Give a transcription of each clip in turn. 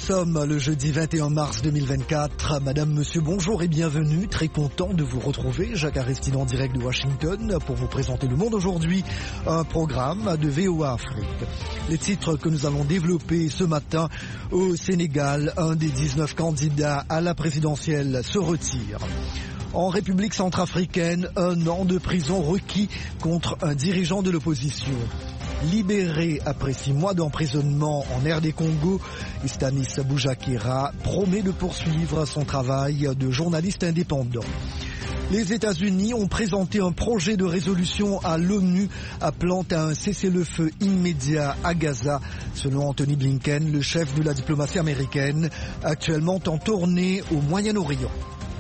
sommes le jeudi 21 mars 2024. Madame, monsieur, bonjour et bienvenue. Très content de vous retrouver. Jacques Aristide en direct de Washington pour vous présenter Le Monde aujourd'hui, un programme de VOA Afrique. Les titres que nous allons développer ce matin: au Sénégal, un des 19 candidats à la présidentielle se retire. En République centrafricaine, 1 an de prison requis contre un dirigeant de l'opposition. Libéré après 6 mois d'emprisonnement en RD Congo, Stanis Boujakera promet de poursuivre son travail de journaliste indépendant. Les États-Unis ont présenté un projet de résolution à l'ONU appelant à un cessez-le-feu immédiat à Gaza, selon Anthony Blinken, le chef de la diplomatie américaine, actuellement en tournée au Moyen-Orient.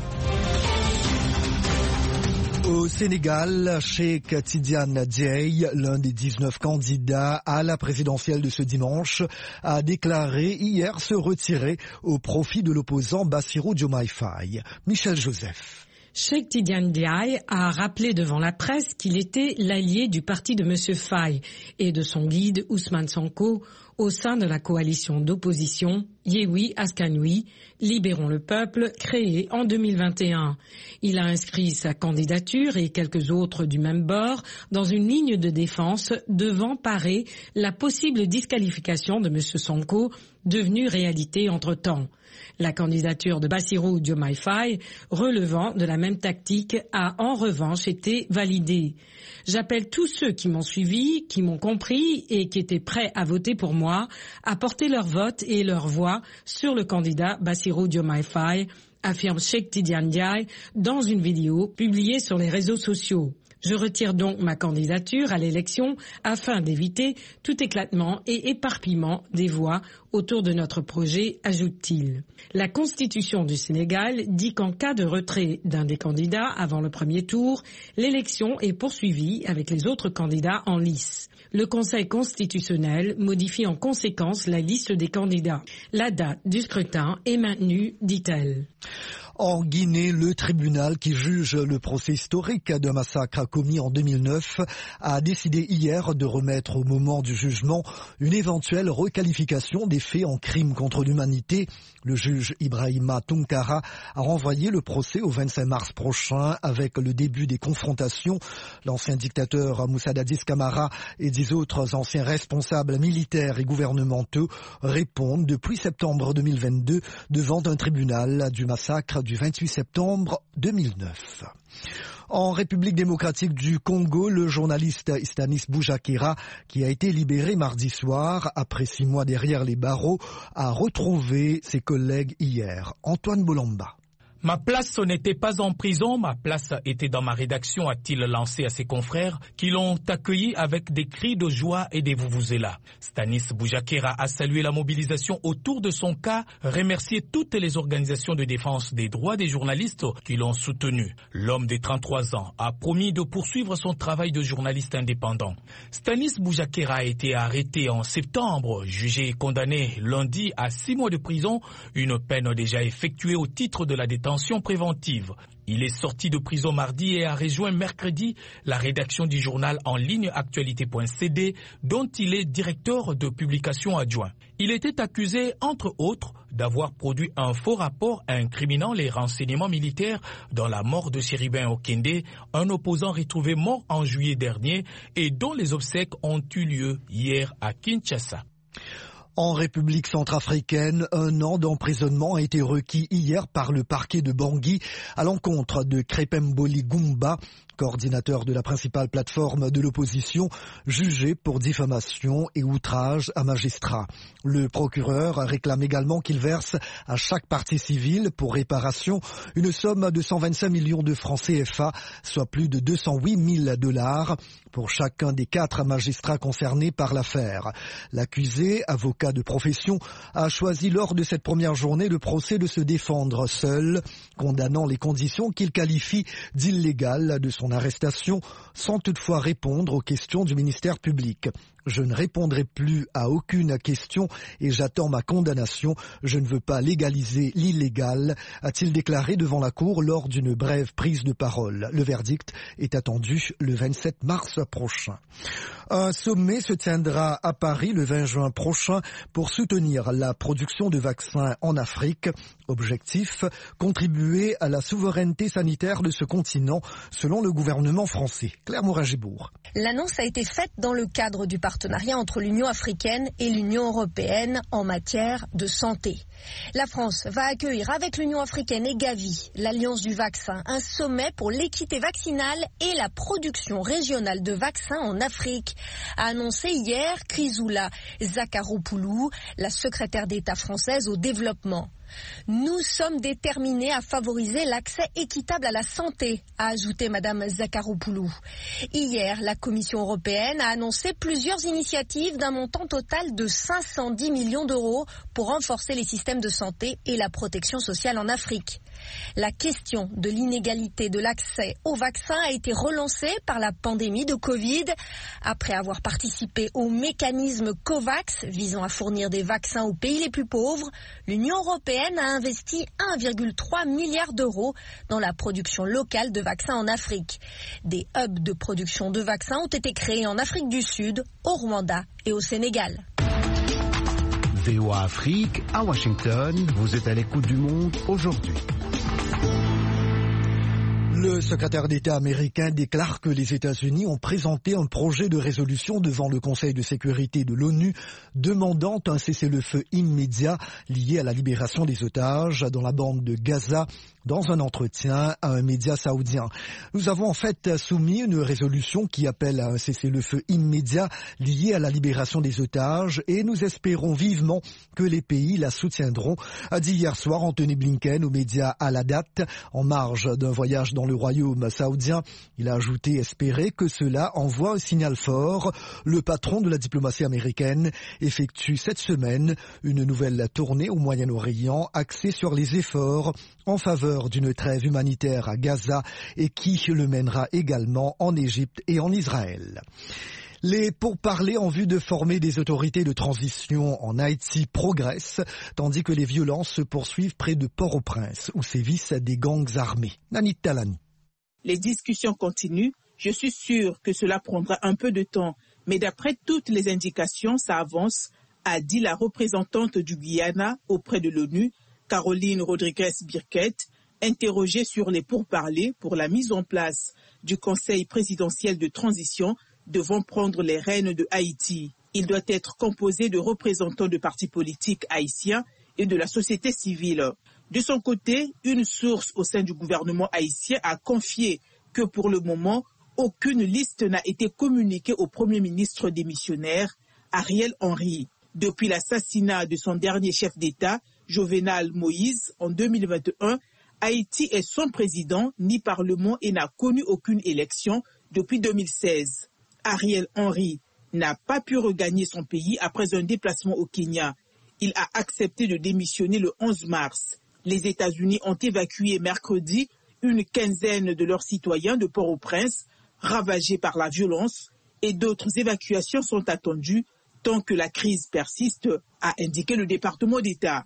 Au Sénégal, Cheikh Tidiane Diaye, l'un des 19 candidats à la présidentielle de ce dimanche, a déclaré hier se retirer au profit de l'opposant Bassirou Diomaye Faye. Michel Joseph. Cheikh Tidiane Diaye a rappelé devant la presse qu'il était l'allié du parti de M. Faye et de son guide Ousmane Sonko au sein de la coalition d'opposition Yewwi Askan-Wi, Libérons le peuple, créée en 2021. Il a inscrit sa candidature et quelques autres du même bord dans une ligne de défense devant parer la possible disqualification de M. Sonko, devenue réalité entre-temps. La candidature de Bassirou Diomaye Faye, relevant de la même tactique, a en revanche été validée. J'appelle tous ceux qui m'ont suivi, qui m'ont compris et qui étaient prêts à voter pour moi, à porter leur vote et leur voix sur le candidat Bassirou Diomaye Faye, affirme Cheikh Tidiane Diaye dans une vidéo publiée sur les réseaux sociaux. Je retire donc ma candidature à l'élection afin d'éviter tout éclatement et éparpillement des voix autour de notre projet, ajoute-t-il. La Constitution du Sénégal dit qu'en cas de retrait d'un des candidats avant le premier tour, l'élection est poursuivie avec les autres candidats en lice. Le Conseil constitutionnel modifie en conséquence la liste des candidats. La date du scrutin est maintenue, dit-elle. En Guinée, le tribunal qui juge le procès historique d'un massacre commis en 2009 a décidé hier de remettre au moment du jugement une éventuelle requalification des faits en crime contre l'humanité. Le juge Ibrahima Tounkara a renvoyé le procès au 25 mars prochain avec le début des confrontations. L'ancien dictateur Moussa Dadis Camara et 10 autres anciens responsables militaires et gouvernementaux répondent depuis septembre 2022 devant un tribunal du massacre du 28 septembre 2009. En République démocratique du Congo, le journaliste Stanis Boujakera, qui a été libéré mardi soir après 6 mois derrière les barreaux, a retrouvé ses collègues hier. Antoine Bolamba. Ma place n'était pas en prison, ma place était dans ma rédaction, a-t-il lancé à ses confrères qui l'ont accueilli avec des cris de joie et des vuvuzela. Stanis Boujakera a salué la mobilisation autour de son cas, remercié toutes les organisations de défense des droits des journalistes qui l'ont soutenu. L'homme de 33 ans a promis de poursuivre son travail de journaliste indépendant. Stanis Boujakera a été arrêté en septembre, jugé et condamné lundi à 6 mois de prison, une peine déjà effectuée au titre de la détention préventive. Il est sorti de prison mardi et a rejoint mercredi la rédaction du journal en ligne actualité.cd dont il est directeur de publication adjoint. Il était accusé, entre autres, d'avoir produit un faux rapport incriminant les renseignements militaires dans la mort de Chéribin Okende, un opposant retrouvé mort en juillet dernier et dont les obsèques ont eu lieu hier à Kinshasa. En République centrafricaine, 1 an d'emprisonnement a été requis hier par le parquet de Bangui à l'encontre de Krepemboli Goumba, coordinateur de la principale plateforme de l'opposition, jugé pour diffamation et outrage à magistrat. Le procureur réclame également qu'il verse à chaque partie civile pour réparation une somme de 125 millions de francs CFA, soit plus de 208 000 $ pour chacun des 4 magistrats concernés par l'affaire. L'accusé, avocat de profession, a choisi lors de cette première journée de procès de se défendre seul, condamnant les conditions qu'il qualifie d'illégales de son arrestation, sans toutefois répondre aux questions du ministère public. Je ne répondrai plus à aucune question et j'attends ma condamnation. Je ne veux pas légaliser l'illégal, a-t-il déclaré devant la Cour lors d'une brève prise de parole. Le verdict est attendu le 27 mars prochain. Un sommet se tiendra à Paris le 20 juin prochain pour soutenir la production de vaccins en Afrique. Objectif, contribuer à la souveraineté sanitaire de ce continent, selon le gouvernement français. Claire Morin-Gibourg. L'annonce a été faite dans le cadre du partenariat entre l'Union africaine et l'Union européenne en matière de santé. La France va accueillir avec l'Union africaine et Gavi, l'Alliance du vaccin, un sommet pour l'équité vaccinale et la production régionale de vaccins en Afrique, a annoncé hier Chrysoula Zakharopoulou, la secrétaire d'État française au développement. Nous sommes déterminés à favoriser l'accès équitable à la santé, a ajouté Madame Zakharopoulou. Hier, la Commission européenne a annoncé plusieurs initiatives d'un montant total de 510 millions d'euros pour renforcer les systèmes de santé et la protection sociale en Afrique. La question de l'inégalité de l'accès aux vaccins a été relancée par la pandémie de Covid. Après avoir participé au mécanisme COVAX visant à fournir des vaccins aux pays les plus pauvres, l'Union européenne a investi 1,3 milliard d'euros dans la production locale de vaccins en Afrique. Des hubs de production de vaccins ont été créés en Afrique du Sud, au Rwanda et au Sénégal. VOA Afrique, à Washington, vous êtes à l'écoute du monde aujourd'hui. Le secrétaire d'État américain déclare que les États-Unis ont présenté un projet de résolution devant le Conseil de sécurité de l'ONU demandant un cessez-le-feu immédiat lié à la libération des otages dans la bande de Gaza. Dans un entretien à un média saoudien, nous avons en fait soumis une résolution qui appelle à un cessez-le-feu immédiat lié à la libération des otages et nous espérons vivement que les pays la soutiendront, a dit hier soir Anthony Blinken aux médias Al-Hadat en marge d'un voyage dans le royaume saoudien. Il a ajouté espérer que cela envoie un signal fort. Le patron de la diplomatie américaine effectue cette semaine une nouvelle tournée au Moyen-Orient axée sur les efforts en faveur d'une trêve humanitaire à Gaza et qui le mènera également en Égypte et en Israël. Les pourparlers en vue de former des autorités de transition en Haïti progressent, tandis que les violences se poursuivent près de Port-au-Prince, où sévissent des gangs armés. Nanit Talani. Les discussions continuent. Je suis sûr que cela prendra un peu de temps, mais d'après toutes les indications, ça avance, a dit la représentante du Guyana auprès de l'ONU, Caroline Rodriguez-Birquet, interrogée sur les pourparlers pour la mise en place du Conseil présidentiel de transition devant prendre les rênes de Haïti. Il doit être composé de représentants de partis politiques haïtiens et de la société civile. De son côté, une source au sein du gouvernement haïtien a confié que pour le moment, aucune liste n'a été communiquée au Premier ministre démissionnaire, Ariel Henry. Depuis l'assassinat de son dernier chef d'État, Jovenel Moïse, en 2021, Haïti est sans président ni parlement et n'a connu aucune élection depuis 2016. Ariel Henry n'a pas pu regagner son pays après un déplacement au Kenya. Il a accepté de démissionner le 11 mars. Les États-Unis ont évacué mercredi une quinzaine de leurs citoyens de Port-au-Prince, ravagés par la violence, et d'autres évacuations sont attendues tant que la crise persiste, a indiqué le département d'État.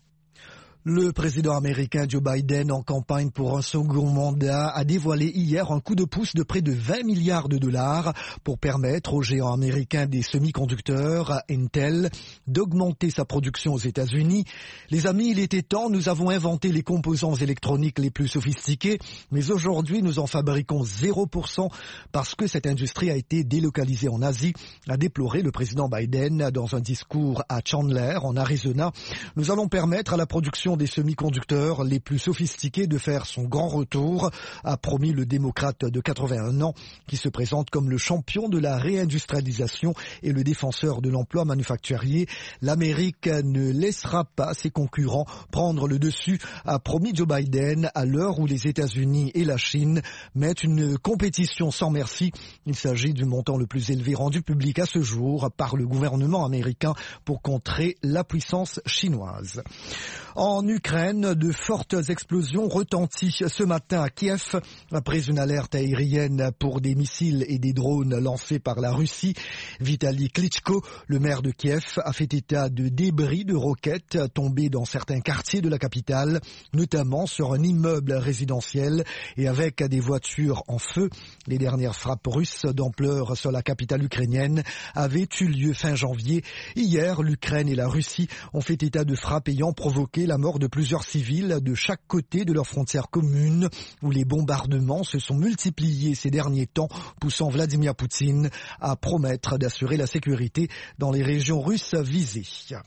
Le président américain Joe Biden, en campagne pour un second mandat, a dévoilé hier un coup de pouce de près de 20 milliards de dollars pour permettre au géant américain des semi-conducteurs, Intel, d'augmenter sa production aux États-Unis. Les amis, il était temps, nous avons inventé les composants électroniques les plus sophistiqués, mais aujourd'hui nous en fabriquons 0% parce que cette industrie a été délocalisée en Asie, a déploré le président Biden dans un discours à Chandler, en Arizona. Nous allons permettre à la production des semi-conducteurs les plus sophistiqués de faire son grand retour, a promis le démocrate de 81 ans qui se présente comme le champion de la réindustrialisation et le défenseur de l'emploi manufacturier. L'Amérique ne laissera pas ses concurrents prendre le dessus, a promis Joe Biden à l'heure où les États-Unis et la Chine mettent une compétition sans merci. Il s'agit du montant le plus élevé rendu public à ce jour par le gouvernement américain pour contrer la puissance chinoise. En En Ukraine, de fortes explosions retentissent ce matin à Kiev après une alerte aérienne pour des missiles et des drones lancés par la Russie. Vitali Klitschko, le maire de Kiev, a fait état de débris de roquettes tombés dans certains quartiers de la capitale, notamment sur un immeuble résidentiel et avec des voitures en feu. Les dernières frappes russes d'ampleur sur la capitale ukrainienne avaient eu lieu fin janvier. Hier, l'Ukraine et la Russie ont fait état de frappes ayant provoqué la mort de plusieurs civils de chaque côté de leur frontière commune, où les bombardements se sont multipliés ces derniers temps, poussant Vladimir Poutine à promettre d'assurer la sécurité dans les régions russes visées.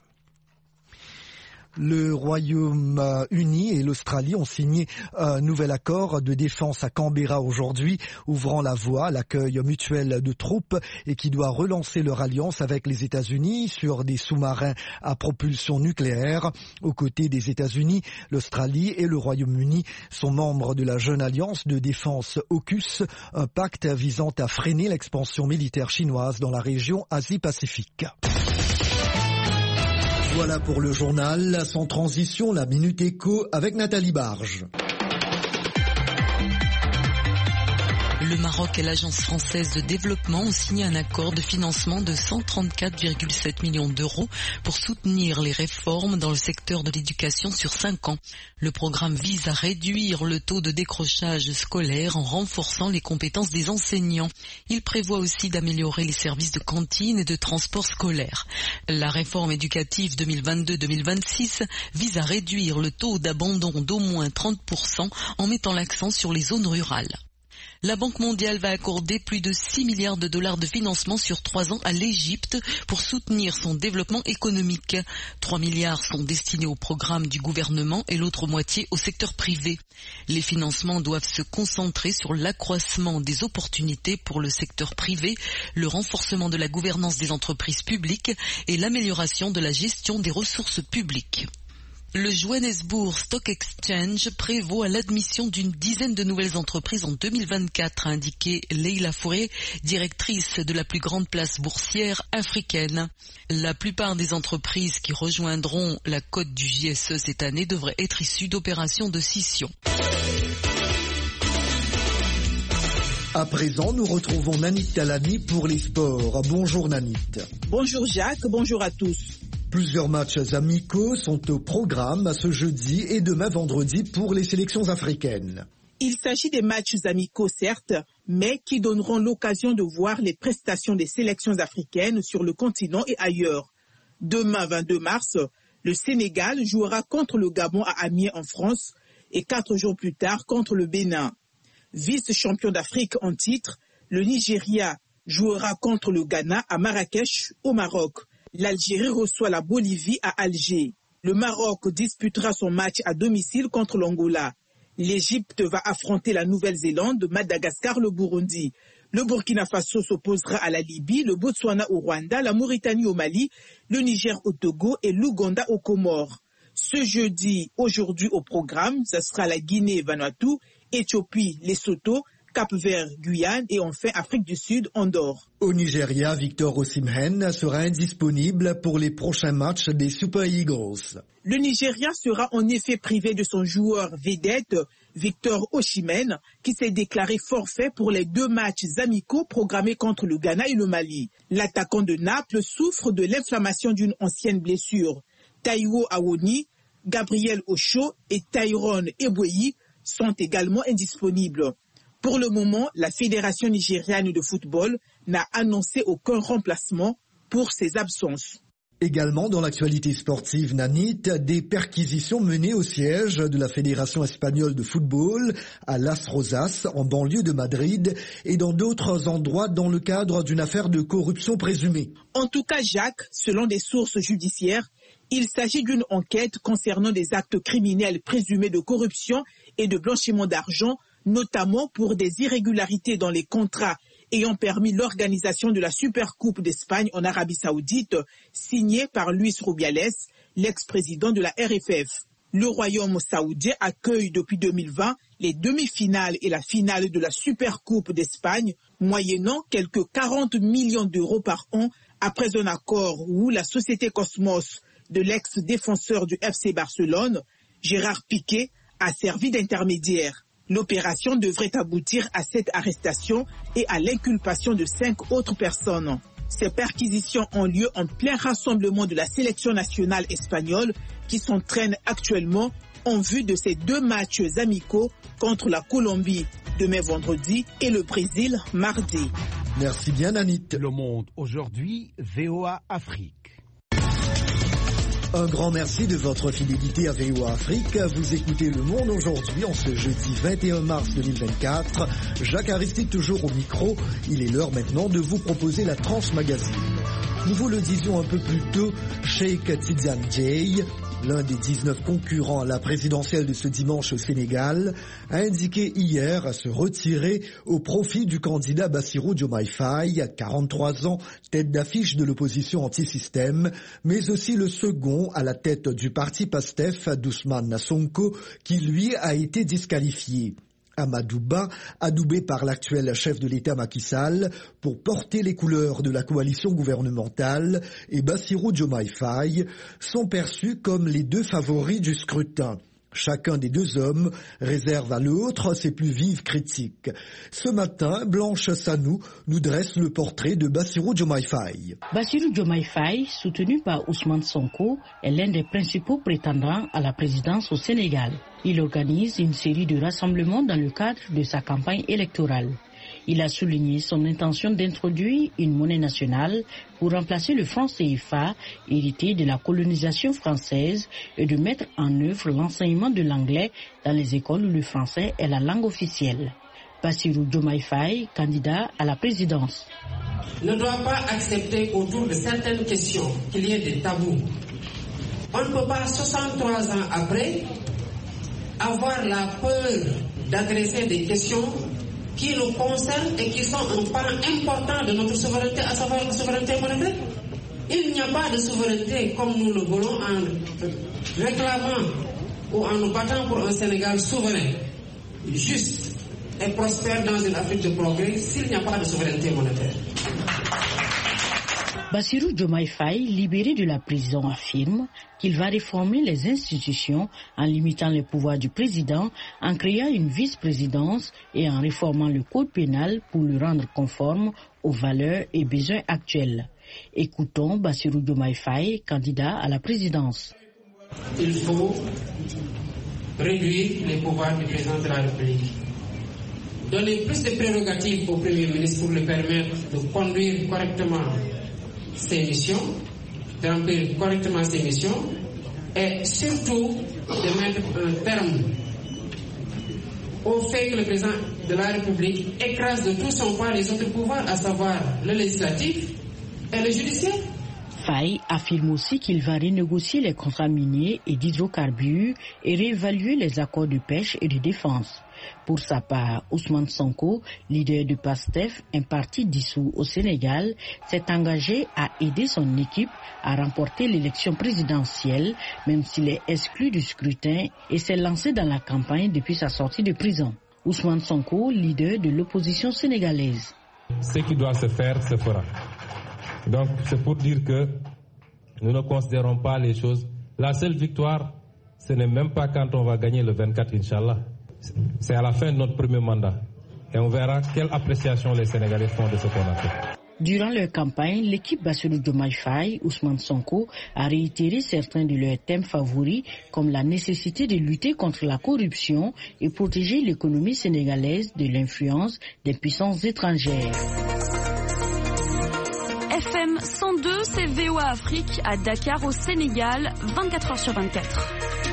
Le Royaume-Uni et l'Australie ont signé un nouvel accord de défense à Canberra aujourd'hui, ouvrant la voie à l'accueil mutuel de troupes et qui doit relancer leur alliance avec les États-Unis sur des sous-marins à propulsion nucléaire. Aux côtés des États-Unis, l'Australie et le Royaume-Uni sont membres de la jeune alliance de défense AUKUS, un pacte visant à freiner l'expansion militaire chinoise dans la région Asie-Pacifique. Voilà pour le journal. Sans transition, la Minute Éco avec Nathalie Barge. Le Maroc et l'Agence française de développement ont signé un accord de financement de 134,7 millions d'euros pour soutenir les réformes dans le secteur de l'éducation sur 5 ans. Le programme vise à réduire le taux de décrochage scolaire en renforçant les compétences des enseignants. Il prévoit aussi d'améliorer les services de cantine et de transport scolaire. La réforme éducative 2022-2026 vise à réduire le taux d'abandon d'au moins 30% en mettant l'accent sur les zones rurales. La Banque mondiale va accorder plus de 6 milliards de dollars de financement sur 3 ans à l'Égypte pour soutenir son développement économique. 3 milliards sont destinés au programme du gouvernement et l'autre moitié au secteur privé. Les financements doivent se concentrer sur l'accroissement des opportunités pour le secteur privé, le renforcement de la gouvernance des entreprises publiques et l'amélioration de la gestion des ressources publiques. Le Johannesburg Stock Exchange prévoit l'admission d'une dizaine de nouvelles entreprises en 2024, a indiqué Leila Fouré, directrice de la plus grande place boursière africaine. La plupart des entreprises qui rejoindront la cote du JSE cette année devraient être issues d'opérations de scission. À présent, nous retrouvons Nanit Talani pour les sports. Bonjour Nanit. Bonjour Jacques, bonjour à tous. Plusieurs matchs amicaux sont au programme ce jeudi et demain vendredi pour les sélections africaines. Il s'agit des matchs amicaux certes, mais qui donneront l'occasion de voir les prestations des sélections africaines sur le continent et ailleurs. Demain 22 mars, le Sénégal jouera contre le Gabon à Amiens en France et 4 jours plus tard contre le Bénin. Vice-champion d'Afrique en titre, le Nigeria jouera contre le Ghana à Marrakech au Maroc. L'Algérie reçoit la Bolivie à Alger. Le Maroc disputera son match à domicile contre l'Angola. L'Égypte va affronter la Nouvelle-Zélande, Madagascar, le Burundi. Le Burkina Faso s'opposera à la Libye, le Botswana au Rwanda, la Mauritanie au Mali, le Niger au Togo et l'Ouganda aux Comores. Ce jeudi, aujourd'hui au programme, ce sera la Guinée-Vanuatu, Éthiopie, Lesotho, Cap-Vert, Guyane et enfin Afrique du Sud, Andorre. Au Nigeria, Victor Osimhen sera indisponible pour les prochains matchs des Super Eagles. Le Nigeria sera en effet privé de son joueur vedette, Victor Osimhen, qui s'est déclaré forfait pour les 2 matchs amicaux programmés contre le Ghana et le Mali. L'attaquant de Naples souffre de l'inflammation d'une ancienne blessure. Taiwo Awoni, Gabriel Ocho et Tyrone Eboueyi sont également indisponibles. Pour le moment, la Fédération nigériane de football n'a annoncé aucun remplacement pour ces absences. Également dans l'actualité sportive, Nanit, des perquisitions menées au siège de la Fédération espagnole de football à Las Rosas, en banlieue de Madrid, et dans d'autres endroits dans le cadre d'une affaire de corruption présumée. En tout cas, Jacques, selon des sources judiciaires, il s'agit d'une enquête concernant des actes criminels présumés de corruption et de blanchiment d'argent, notamment pour des irrégularités dans les contrats ayant permis l'organisation de la Supercoupe d'Espagne en Arabie Saoudite, signée par Luis Rubiales, l'ex-président de la RFF. Le Royaume saoudien accueille depuis 2020 les demi-finales et la finale de la Supercoupe d'Espagne, moyennant quelques 40 millions d'euros par an, après un accord où la société Cosmos de l'ex-défenseur du FC Barcelone, Gérard Piquet a servi d'intermédiaire. L'opération devrait aboutir à cette arrestation et à l'inculpation de 5 autres personnes. Ces perquisitions ont lieu en plein rassemblement de la sélection nationale espagnole qui s'entraîne actuellement en vue de ces 2 matchs amicaux contre la Colombie demain vendredi et le Brésil mardi. Merci bien Nanit. Le Monde aujourd'hui, VOA Afrique. Un grand merci de votre fidélité à VOA Afrique. Vous écoutez Le Monde aujourd'hui en ce jeudi 21 mars 2024. Jacques Aristide toujours au micro. Il est l'heure maintenant de vous proposer la Tranche Magazine. Nous vous le disions un peu plus tôt, Cheikh Tidiane Dièye, l'un des 19 concurrents à la présidentielle de ce dimanche au Sénégal, a indiqué hier se retirer au profit du candidat Bassirou Diomaye Faye, 43 ans, tête d'affiche de l'opposition anti-système, mais aussi le second à la tête du parti PASTEF, Ousmane Sonko, qui lui a été disqualifié. Amadou Ba, adoubé par l'actuel chef de l'État Macky Sall pour porter les couleurs de la coalition gouvernementale, et Bassirou Diomaye Faye sont perçus comme les 2 favoris du scrutin. Chacun des 2 hommes réserve à l'autre ses plus vives critiques. Ce matin, Blanche Sanou nous dresse le portrait de Bassirou Diomaye Faye. Bassirou Diomaye Faye, soutenu par Ousmane Sonko, est l'un des principaux prétendants à la présidence au Sénégal. Il organise une série de rassemblements dans le cadre de sa campagne électorale. Il a souligné son intention d'introduire une monnaie nationale pour remplacer le franc CFA hérité de la colonisation française et de mettre en œuvre l'enseignement de l'anglais dans les écoles où le français est la langue officielle. Bassirou Diomaye Faye, candidat à la présidence. Ne doit pas accepter autour de certaines questions qu'il y ait des tabous. On ne peut pas, 63 ans après, avoir la peur d'adresser des questions qui nous concernent et qui sont un pan important de notre souveraineté, à savoir la souveraineté monétaire. Il n'y a pas de souveraineté comme nous le voulons en réclamant ou en nous battant pour un Sénégal souverain, juste et prospère dans une Afrique de progrès s'il n'y a pas de souveraineté monétaire. Bassirou Diomaye Faye, libéré de la prison, affirme qu'il va réformer les institutions en limitant les pouvoirs du président, en créant une vice-présidence et en réformant le code pénal pour le rendre conforme aux valeurs et besoins actuels. Écoutons Bassirou Diomaye Faye, candidat à la présidence. Il faut réduire les pouvoirs du président de la République. Donner plus de prérogatives au Premier ministre pour lui permettre de conduire correctement ses missions, de remplir correctement ses missions et surtout de mettre un terme au fait que le président de la République écrase de tout son poids les autres pouvoirs, à savoir le législatif et le judiciaire. Faye affirme aussi qu'il va renégocier les contrats miniers et d'hydrocarbures et réévaluer les accords de pêche et de défense. Pour sa part, Ousmane Sonko, leader de PASTEF, un parti dissous au Sénégal, s'est engagé à aider son équipe à remporter l'élection présidentielle, même s'il est exclu du scrutin, et s'est lancé dans la campagne depuis sa sortie de prison. Ousmane Sonko, leader de l'opposition sénégalaise. Ce qui doit se faire, se fera. Donc c'est pour dire que nous ne considérons pas les choses. La seule victoire, ce n'est même pas quand on va gagner le 24, Inch'Allah. C'est à la fin de notre premier mandat. Et on verra quelle appréciation les Sénégalais font de ce qu'on a fait. Durant leur campagne, l'équipe Bassirou Diomaye Faye, Ousmane Sonko, a réitéré certains de leurs thèmes favoris, comme la nécessité de lutter contre la corruption et protéger l'économie sénégalaise de l'influence des puissances étrangères. FM 102, c'est VOA Afrique à Dakar au Sénégal, 24h/24.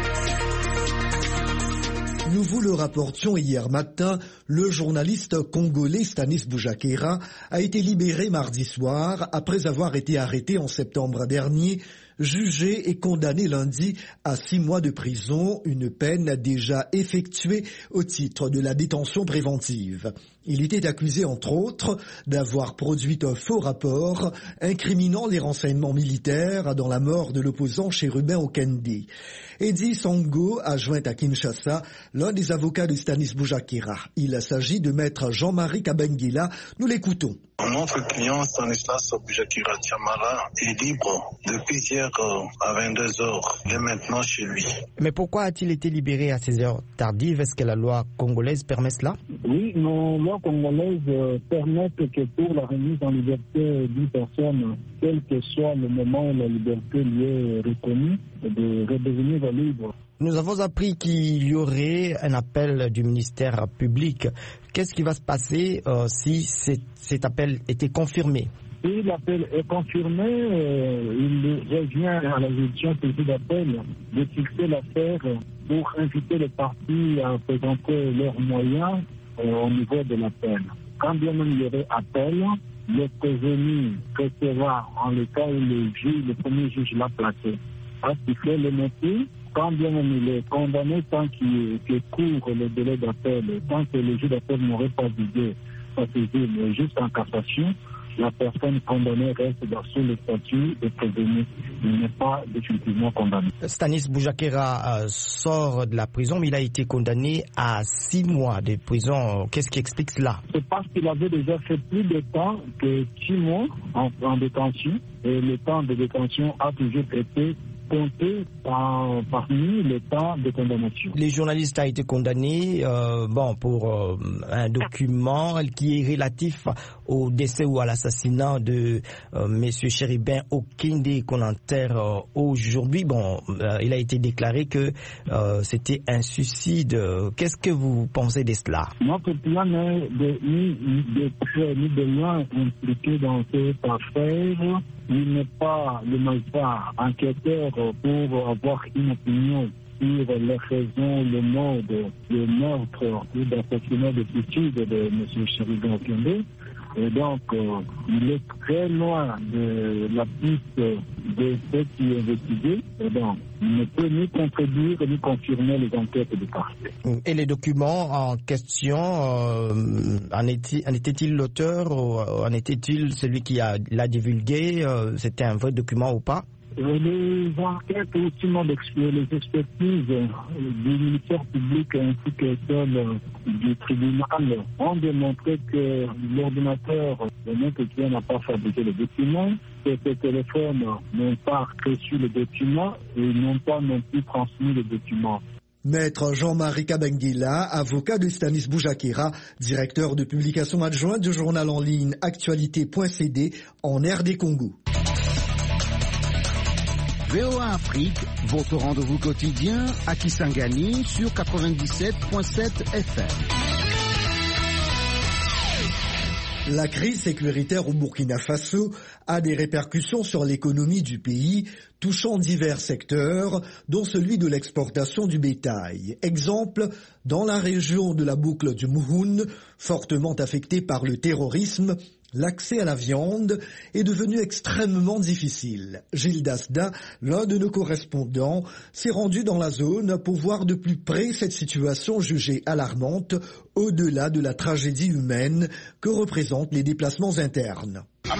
Nous vous le rapportions hier matin, le journaliste congolais Stanis Boujakera a été libéré mardi soir après avoir été arrêté en septembre dernier, jugé et condamné lundi à 6 mois de prison, une peine déjà effectuée au titre de la détention préventive. Il était accusé, entre autres, d'avoir produit un faux rapport incriminant les renseignements militaires dans la mort de l'opposant Chérubin Okende. Eddy Sango a joint à Kinshasa l'un des avocats de Stanis Bujakera. Il s'agit de maître Jean-Marie Kabengila. Nous l'écoutons. Notre client Stanislas Bujakera Tiamara est libre depuis hier à 22h. Il est maintenant chez lui. Mais pourquoi a-t-il été libéré à ces heures tardives? Est-ce que la loi congolaise permet cela? Oui, nos lois congolaises permettent que pour la remise en liberté d'une personne, quel que soit le moment où la liberté lui est reconnue, de redevenir libre. Nous avons appris qu'il y aurait un appel du ministère public. Qu'est-ce qui va se passer si cet appel était confirmé? Si l'appel est confirmé, il revient à la juridiction saisie d'appel de fixer l'affaire pour inviter les parties à présenter leurs moyens au niveau de l'appel. Quand bien même il y aurait appel, le prévenu recevra, en le cas où le premier juge l'a placé, a sifflé le motif. Quand bien même il est condamné, tant qu'il court le délai d'appel, tant que le juge d'appel n'aurait pas vidé sa saisie, mais juste en cassation, la personne condamnée reste sous le statut de prévenu. Il n'est pas définitivement condamné. Stanis Bujakera sort de la prison, mais il a été condamné à 6 mois de prison. Qu'est-ce qui explique cela? C'est parce qu'il avait déjà fait plus de temps que 6 mois en détention. Et le temps de détention a toujours été compté parmi les temps de condamnation. Les journalistes ont été condamnés pour un document qui est relatif au décès ou à l'assassinat de M. Chérubin Okende qu'on enterre aujourd'hui. Il a été déclaré que c'était un suicide. Qu'est-ce que vous pensez de cela? Notre plan n'est ni de près ni de loin impliqué dans cette affaire. Il n'est pas le magistrat enquêteur pour avoir une opinion sur les raisons, le mode de meurtre ou d'assassinat de suicide de M. Chérubin Okende. Et donc, il est très loin de la piste de ce qui est investigué. Et donc, il ne peut ni contredire ni confirmer les enquêtes du parquet. Et les documents en question, en était-il l'auteur ou en était-il celui qui l'a divulgué? C'était un vrai document ou pas? Les enquêtes aussi les expertises du ministère public ainsi que celles du tribunal ont démontré que l'ordinateur de notre client n'a pas fabriqué le document, que ces téléphones n'ont pas reçu le document et n'ont pas non plus transmis le document. Maître Jean-Marie Kabengila, avocat de Stanis Bujakera, directeur de publication adjoint du journal en ligne actualité.cd en RD Congo. VOA Afrique, votre rendez-vous quotidien à Kisangani sur 97.7 FM. La crise sécuritaire au Burkina Faso a des répercussions sur l'économie du pays, touchant divers secteurs, dont celui de l'exportation du bétail. Exemple, dans la région de la boucle du Mouhoun, fortement affectée par le terrorisme, l'accès à la viande est devenu extrêmement difficile. Gilles Dasda, l'un de nos correspondants, s'est rendu dans la zone pour voir de plus près cette situation jugée alarmante au-delà de la tragédie humaine que représentent les déplacements internes.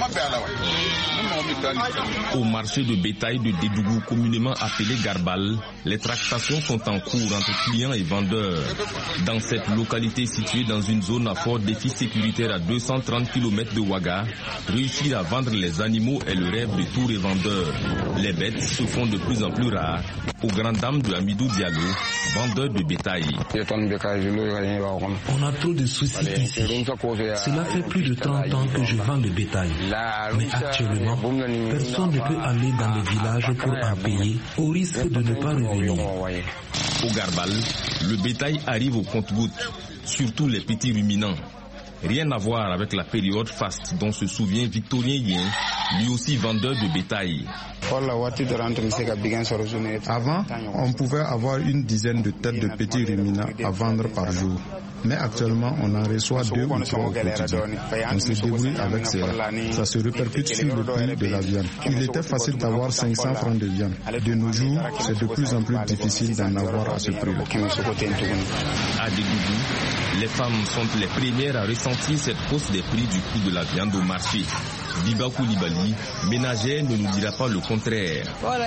Au marché de bétail de Dédougou, communément appelé Garbal, les tractations sont en cours entre clients et vendeurs. Dans cette localité située dans une zone à fort défi sécuritaire à 230 km de Ouaga, réussir à vendre les animaux est le rêve de tous les vendeurs. Les bêtes se font de plus en plus rares, aux grandes dames de Hamidou Diallo, vendeur de bétail. On a trop de soucis ici. Cela fait plus de 30 ans que je vends le bétail. Mais actuellement, personne ne peut aller dans les villages pour en payer au risque de ne pas revenir. Au Garbal, le bétail arrive au compte-gouttes, surtout les petits ruminants. Rien à voir avec la période faste dont se souvient Victorien Yen, lui aussi vendeur de bétail. Avant, on pouvait avoir une dizaine de têtes de petits ruminants à vendre par jour. Mais actuellement, on en reçoit 2 ou 3 au quotidien. On se débrouille avec cela. Ça se répercute sur le prix de la viande. Il était facile d'avoir 500 francs de viande. De nos jours, c'est de plus en plus difficile d'en avoir à ce prix-là. À Dédougou, les femmes sont les premières à ressentir cette hausse des prix du coût de la viande au marché. Biba Koulibaly, ménagère, ne nous dira pas le contraire.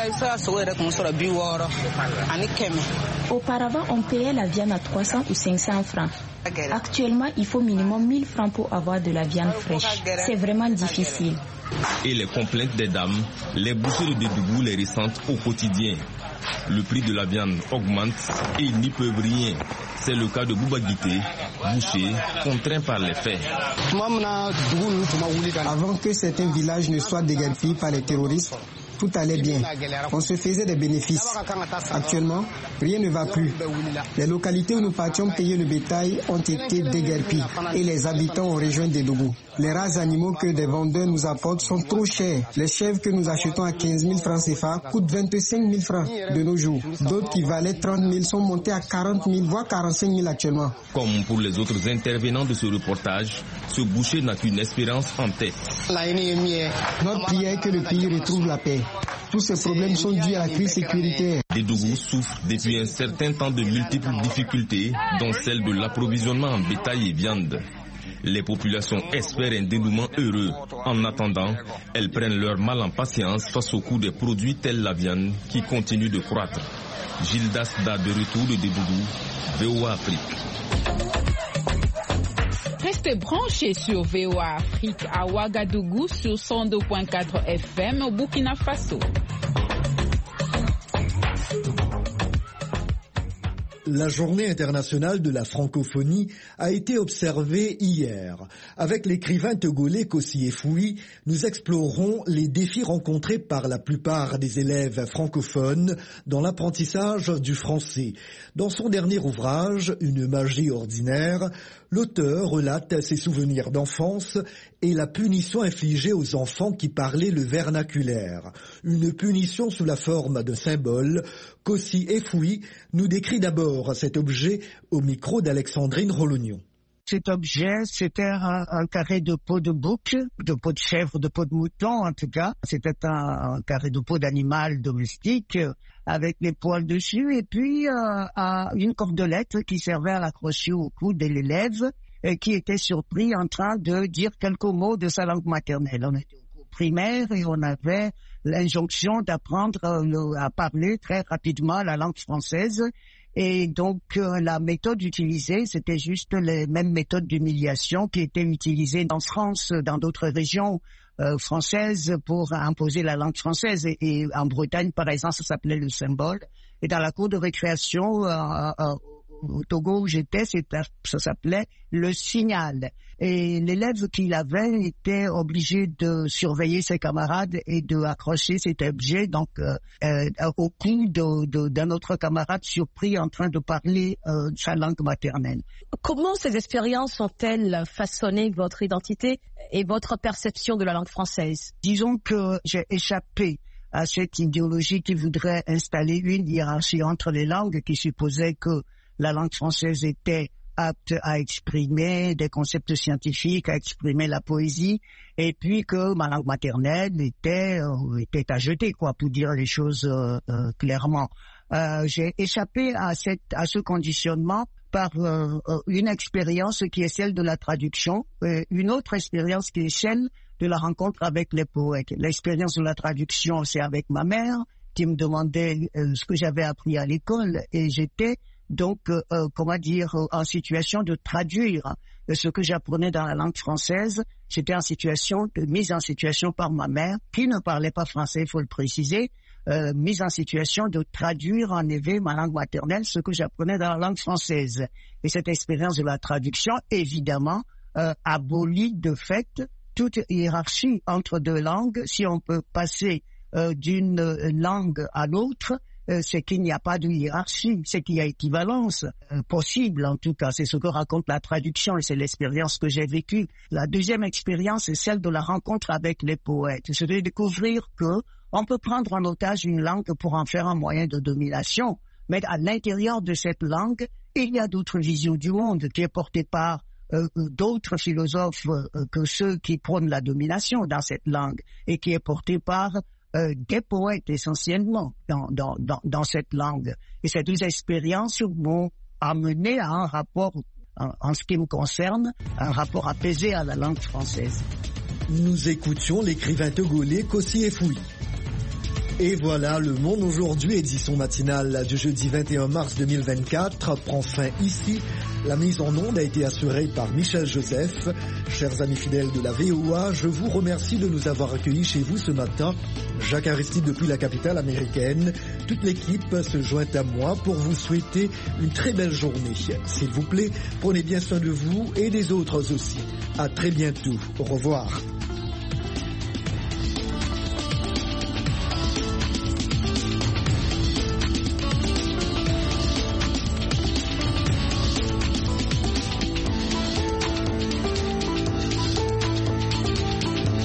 Auparavant, on payait la viande à 300 ou 500 francs. Actuellement, il faut minimum 1000 francs pour avoir de la viande fraîche. C'est vraiment difficile. Et les complaintes des dames, les bouchers de Dédougou les ressentent au quotidien. Le prix de la viande augmente et ils n'y peuvent rien. C'est le cas de Bouba Guité, boucher, contraint par les faits. Avant que certains villages ne soient déguerpis par les terroristes, tout allait bien. On se faisait des bénéfices. Actuellement, rien ne va plus. Les localités où nous partions payer le bétail ont été déguerpies et les habitants ont rejoint Dédougou. Les rares animaux que des vendeurs nous apportent sont trop chers. Les chèvres que nous achetons à 15 000 francs CFA coûtent 25 000 francs de nos jours. D'autres qui valaient 30 000 sont montés à 40 000, voire 45 000 actuellement. Comme pour les autres intervenants de ce reportage, ce boucher n'a qu'une espérance en tête. Notre prière est que le pays retrouve la paix. Tous ces problèmes sont dus à la crise sécuritaire. Dédougou souffre depuis un certain temps de multiples difficultés, dont celle de l'approvisionnement en bétail et viande. Les populations espèrent un dénouement heureux. En attendant, elles prennent leur mal en patience face au coût des produits tels la viande qui continue de croître. Gilles Dasda de retour de Dédougou, VOA Afrique. Restez branchés sur VOA Afrique à Ouagadougou sur 102.4 FM au Burkina Faso. La journée internationale de la francophonie a été observée hier. Avec l'écrivain togolais Kossi Efoui, nous explorerons les défis rencontrés par la plupart des élèves francophones dans l'apprentissage du français. Dans son dernier ouvrage, Une magie ordinaire, l'auteur relate ses souvenirs d'enfance et la punition infligée aux enfants qui parlaient le vernaculaire. Une punition sous la forme d'un symbole. Kossi Efoui nous décrit d'abord cet objet au micro d'Alexandrine Rolognon. Cet objet, c'était un carré de peau de bouc, de peau de chèvre, de peau de mouton en tout cas. C'était un carré de peau d'animal domestique avec les poils dessus et puis une cordelette qui servait à l'accrocher au cou de l'élève qui était surpris en train de dire quelques mots de sa langue maternelle. On était au cours primaire et on avait l'injonction d'apprendre à parler très rapidement la langue française. Et donc, la méthode utilisée, c'était juste les mêmes méthodes d'humiliation qui étaient utilisées en France, dans d'autres régions françaises pour imposer la langue française. Et en Bretagne, par exemple, ça s'appelait le symbole. Et dans la cour de récréation, au Togo où j'étais, ça s'appelait le signal. Et l'élève qui l'avait était obligé de surveiller ses camarades et de accrocher cet objet donc au cou d'un autre camarade surpris en train de parler sa langue maternelle. Comment ces expériences ont-elles façonné votre identité et votre perception de la langue française? Disons que j'ai échappé à cette idéologie qui voudrait installer une hiérarchie entre les langues qui supposait que la langue française était apte à exprimer des concepts scientifiques, à exprimer la poésie, et puis que ma langue maternelle était à jeter, quoi, pour dire les choses clairement. J'ai échappé à ce conditionnement par une expérience qui est celle de la traduction, une autre expérience qui est celle de la rencontre avec les poètes. L'expérience de la traduction, c'est avec ma mère, qui me demandait ce que j'avais appris à l'école, et j'étais donc, en situation de traduire ce que j'apprenais dans la langue française. J'étais mise en situation par ma mère, qui ne parlait pas français, il faut le préciser, mise en situation de traduire en effet ma langue maternelle, ce que j'apprenais dans la langue française. Et cette expérience de la traduction, évidemment, abolit de fait toute hiérarchie entre deux langues. Si on peut passer d'une langue à l'autre, c'est qu'il n'y a pas de hiérarchie, c'est qu'il y a équivalence possible, en tout cas. C'est ce que raconte la traduction et c'est l'expérience que j'ai vécue. La deuxième expérience est celle de la rencontre avec les poètes. C'est de découvrir que on peut prendre en otage une langue pour en faire un moyen de domination, mais à l'intérieur de cette langue, il y a d'autres visions du monde qui est portée par d'autres philosophes que ceux qui prônent la domination dans cette langue et qui est portée par des poètes essentiellement dans cette langue. Et ces deux expériences m'ont amené à un rapport, en ce qui me concerne, un rapport apaisé à la langue française. Nous écoutions l'écrivain togolais Kossi Efoui. Et voilà, Le Monde aujourd'hui, édition matinale du jeudi 21 mars 2024, prend fin ici. La mise en onde a été assurée par Michel Joseph. Chers amis fidèles de la VOA, je vous remercie de nous avoir accueillis chez vous ce matin. Jacques Aristide depuis la capitale américaine. Toute l'équipe se joint à moi pour vous souhaiter une très belle journée. S'il vous plaît, prenez bien soin de vous et des autres aussi. À très bientôt. Au revoir.